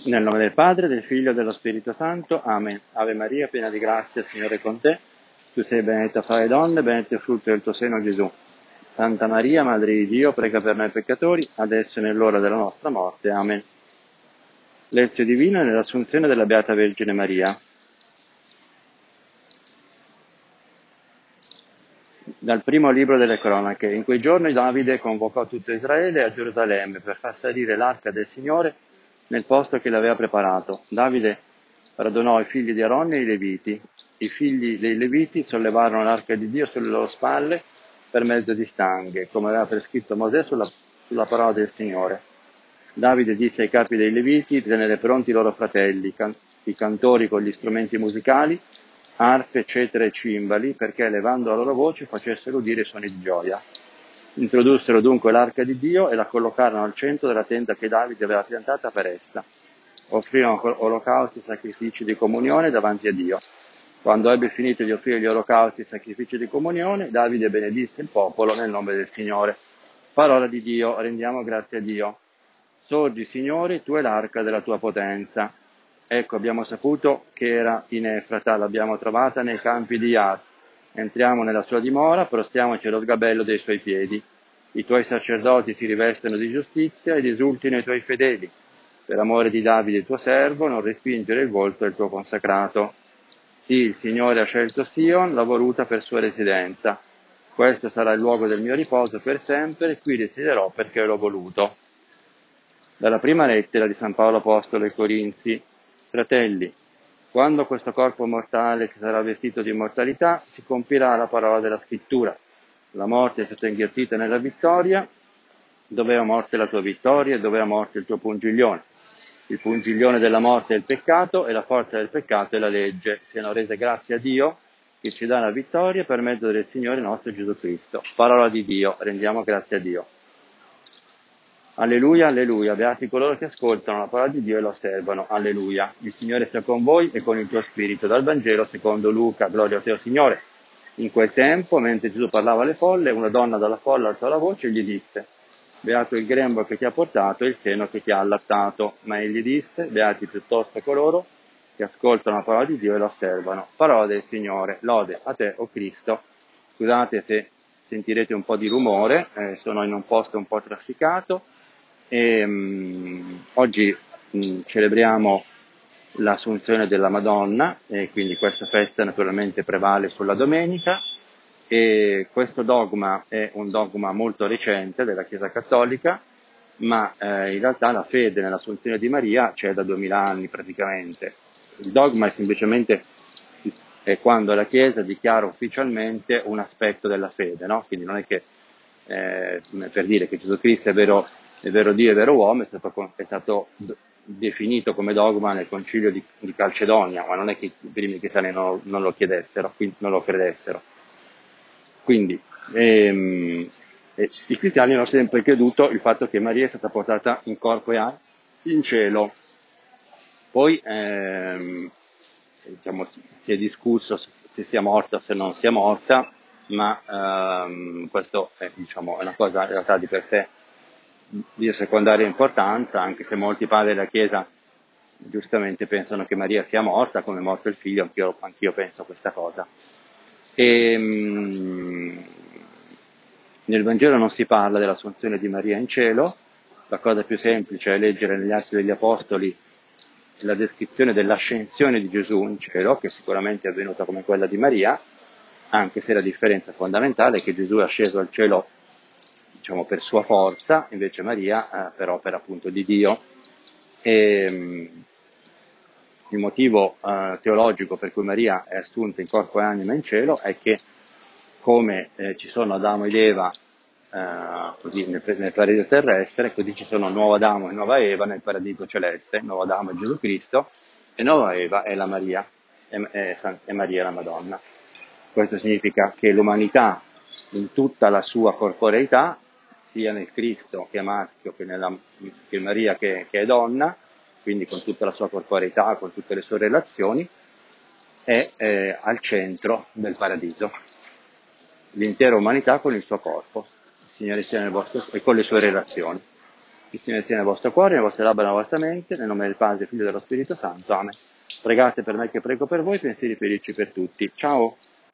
Nel nome del Padre, del Figlio e dello Spirito Santo. Amen. Ave Maria, piena di grazia, il Signore è con te. Tu sei benedetta fra le donne, benedetto è il frutto del tuo seno, Gesù. Santa Maria, Madre di Dio, prega per noi peccatori, adesso e nell'ora della nostra morte. Amen. Lezio divino nell'Assunzione della Beata Vergine Maria. Dal primo libro delle cronache. In quei giorni Davide convocò tutto Israele a Gerusalemme per far salire l'arca del Signore nel posto che l'aveva preparato. Davide radunò i figli di Aronne e i Leviti. I figli dei Leviti sollevarono l'arca di Dio sulle loro spalle per mezzo di stanghe, come aveva prescritto Mosè sulla parola del Signore. Davide disse ai capi dei Leviti di tenere pronti i loro fratelli, i cantori con gli strumenti musicali, arpe, cetere e cimbali, perché levando la loro voce facessero udire i suoni di gioia. Introdussero dunque l'arca di Dio e la collocarono al centro della tenda che Davide aveva piantata per essa. Offrirono olocausti e sacrifici di comunione davanti a Dio. Quando ebbe finito di offrire gli olocausti e i sacrifici di comunione, Davide benedisse il popolo nel nome del Signore. Parola di Dio, rendiamo grazie a Dio. Sorgi, Signore, tu è l'arca della tua potenza. Ecco, abbiamo saputo che era in Efrata, l'abbiamo trovata nei campi di Iar. Entriamo nella sua dimora, prostiamoci allo sgabello dei suoi piedi. I tuoi sacerdoti si rivestono di giustizia ed esultino i tuoi fedeli. Per amore di Davide tuo servo, non respingere il volto del tuo consacrato. Sì, il Signore ha scelto Sion, l'ha voluta per sua residenza. Questo sarà il luogo del mio riposo per sempre, qui risiederò perché l'ho voluto. Dalla prima lettera di San Paolo Apostolo ai Corinzi. Fratelli, quando questo corpo mortale si sarà vestito di immortalità, si compirà la parola della scrittura. La morte è stata inghiottita nella vittoria. Dov'è morte la tua vittoria e dov'è morte il tuo pungiglione? Il pungiglione della morte è il peccato e la forza del peccato è la legge. Siano rese grazie a Dio che ci dà la vittoria per mezzo del Signore nostro Gesù Cristo. Parola di Dio, rendiamo grazie a Dio. Alleluia, alleluia, beati coloro che ascoltano la parola di Dio e lo osservano. Alleluia. Il Signore sia con voi e con il tuo spirito. Dal Vangelo secondo Luca, gloria a te, Signore. In quel tempo, mentre Gesù parlava alle folle, una donna dalla folla alzò la voce e gli disse: Beato il grembo che ti ha portato e il seno che ti ha allattato. Ma egli disse: Beati piuttosto coloro che ascoltano la parola di Dio e lo osservano. Parola del Signore. Lode a te, o Cristo. Scusate se sentirete un po' di rumore, sono in un posto un po' trafficato. Oggi celebriamo l'Assunzione della Madonna e quindi questa festa naturalmente prevale sulla domenica e questo dogma è un dogma molto recente della Chiesa Cattolica, ma in realtà la fede nell'Assunzione di Maria c'è da 2000 anni praticamente. Il dogma è semplicemente quando la Chiesa dichiara ufficialmente un aspetto della fede, no? Quindi non è che per dire che Gesù Cristo è vero Dio e vero uomo, è stato definito come dogma nel concilio di Calcedonia, ma non è che i primi cristiani non lo chiedessero, non lo credessero. Quindi i cristiani hanno sempre creduto il fatto che Maria è stata portata in corpo e anima in cielo. Poi diciamo, si è discusso se sia morta o se non sia morta, ma questo è, diciamo, è una cosa in realtà di per sé di secondaria importanza, anche se molti padri della Chiesa giustamente pensano che Maria sia morta, come è morto il figlio, anch'io penso a questa cosa. Nel Vangelo non si parla dell'assunzione di Maria in cielo, la cosa più semplice è leggere negli Atti degli Apostoli la descrizione dell'ascensione di Gesù in cielo, che sicuramente è avvenuta come quella di Maria, anche se la differenza fondamentale è che Gesù è asceso al cielo, diciamo, per sua forza, invece Maria per opera appunto di Dio. Il motivo teologico per cui Maria è assunta in corpo e anima in cielo è che come ci sono Adamo ed Eva così nel paradiso terrestre, così ci sono nuovo Adamo e nuova Eva nel paradiso celeste. Nuovo Adamo è Gesù Cristo e nuova Eva è la Maria, e Maria è la Madonna. Questo significa che l'umanità in tutta la sua corporeità, sia nel Cristo che è maschio che in Maria che è donna, quindi con tutta la sua corporeità, con tutte le sue relazioni, è al centro del paradiso. L'intera umanità con il suo corpo, il Signore sia nel vostro e con le sue relazioni. Il Signore sia nel vostro cuore, nelle vostre labbra e nella vostra mente, nel nome del Padre, Figlio e dello Spirito Santo. Amen. Pregate per me che prego per voi, pensieri felici per tutti. Ciao!